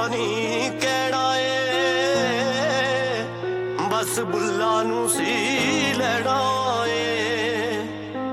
ਨੀ ਕਹਿਣਾ ਏ, ਬਸ ਬੁੱਲਾਂ ਨੂੰ ਸੀ ਲੈਣਾ ਏ।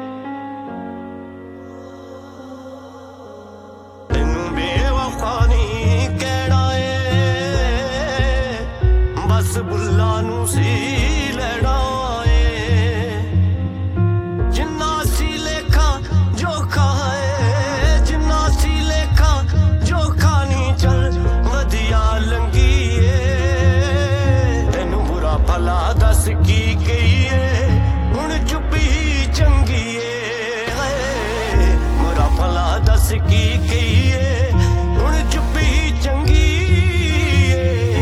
ਤੈਨੂੰ ਬੇਵਫਾ ਨੀ ਕਹਿਣਾ ਏ, ਬਸ ਬੁੱਲਾਂ ਨੂੰ ਸੀ ਲੈਣਾ ਏ। ਜਿੰਨਾ ਸੀ ਲੇਖਾ ਜੋਖਾ ਏ, ਜਿੰਨਾ ਸੀ ਲੇਖਾ ਜੋਖਾ ਨੀ ਚੱਲ ਵਧੀਆ ਲੰਗੀ ਏ। ਤੈਨੂੰ ਬੁਰਾ ਭਲਾ ਦੱਸ ਕੀ ਕਹੀਏ, ਹੁਣ ਚੁੱਪੀ ਚੰਗੀ ਏ। ਬੁਰਾ ਭਲਾ ਦੱਸ ਕੀ ਕਹੀਏ, ਹੁਣ ਚੁੱਪੀ ਚੰਗੀ ਏ।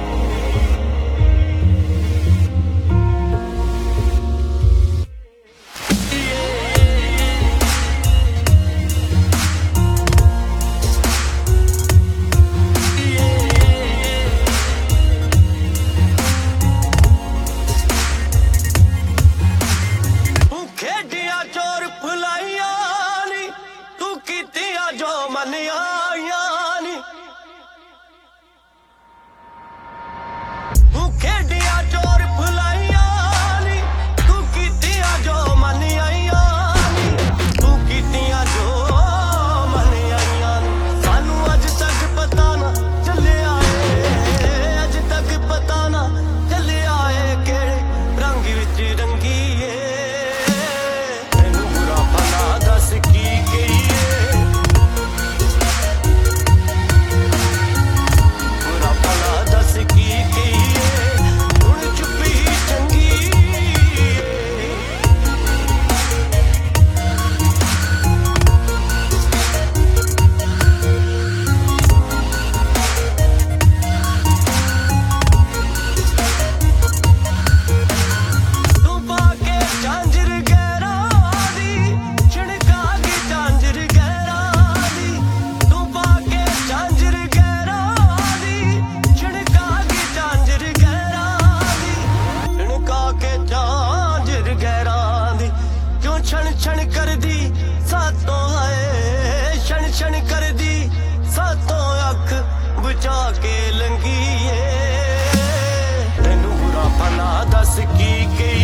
ਤੂੰ ਖੇਡਿਆ ਚੋਰ ਭੁਲਾਈਆਂ ਨੀ, ਤੂੰ ਕੀਤੀਆਂ ਜੋ ਮਨ ਆਈਆਂ ਨੀ। ਤੂੰ ਖੇਡਿਆ ਚੋਰ ਭੁਲਾਈਆਂ ਨੀ, ਤੂੰ ਕੀਤੀਆਂ ਜੋ ਮਨ ਆਈਆਂ ਨੀ। ਤੂੰ ਕੀਤੀਆਂ ਜੋ ਮਨ ਆਈਆਂ ਨੀ। ਸਾਨੂੰ ਅੱਜ ਤੱਕ ਪਤਾ ਨਾ ਚੱਲਿਆ ਏ, ਅੱਜ ਤੱਕ ਪਤਾ ਨਾ ਚੱਲਿਆ ਏ ਕਿਹੜੇ ਰੰਗ ਵਿੱਚ ਰੰਗੀ ਏ। ਤੈਨੂੰ ਬੁਰਾ ਭਲਾ ਦੱਸ ਕੀ ਕਹੀਏ, ਬੁਰਾ ਭਲਾ ਦੱਸ ਕੀ ਕਹੀਏ, ਹੁਣ ਚੁੱਪੀ ਚੰਗੀ ਏ। ਤੂੰ ਪਾ ਕੇ ਝਾਂਜਰ ਗਹਿਰਾਂ ਦੀ, ਛਿਣਕਾ ਕੇ ਝਾਂਜਰ ਗਹਿਰਾਂ ਦੀ। ਤੂੰ ਪਾ ਕੇ ਝਾਂਜਰ ਗਹਿਰਾਂ ਦੀ, ਛਿਣਕਾ ਕੇ ਝਾਂਜਰ ਗਹਿਰਾਂ ਦੀ। ਛਿਣਕਾ ਕੇ ਝਾਂਜਰ ਗਹਿਰਾਂ ਦੀ, ਕਿਉਂ ਛਣ ਛਣ ਕਰਦੀ ਸਾਤੋਂ ਹਾਏ। ਛਣ ਛਣ ਕਰਦੀ ਸਾਤੋਂ ਅੱਖ ਬੁਝਾ ਕੇ ਲੰਗੀ ਏ। ਤੈਨੂੰ ਬੁਰਾ ਭਲਾ ਦੱਸ ਕੀ ਕਹੀਏ,